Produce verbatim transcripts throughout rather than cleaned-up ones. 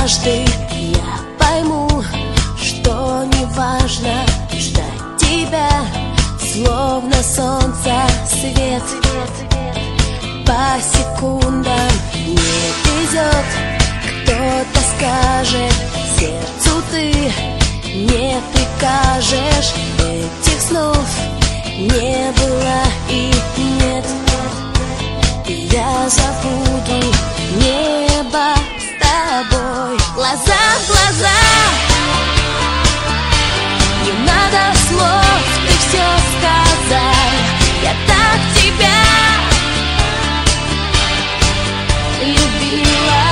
однажды я пойму, что неважно ждать тебя, словно солнца свет. По секундам не везет, кто-то скажет сердцу ты не прикажешь. Этих снов не было и нет. И я забуду небо с тобой. Глаза в глаза, не надо слов, ты все сказал. Я так тебя любила.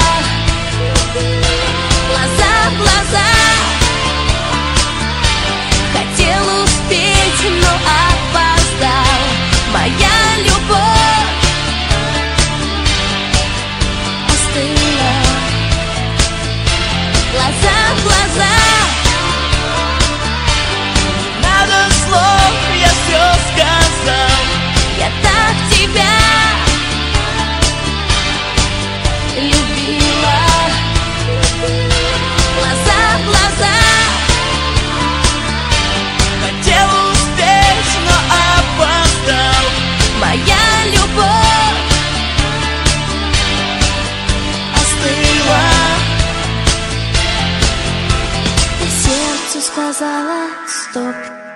Глаза в глаза, хотел успеть, но опоздал. Моя любовь остыла. Глаза в глаза, не надо слов, я все сказал. я так тебя любила. Глаза в глаза, Хотел успеть, но опоздал. моя любовь остыла. И сердцу сказала стоп.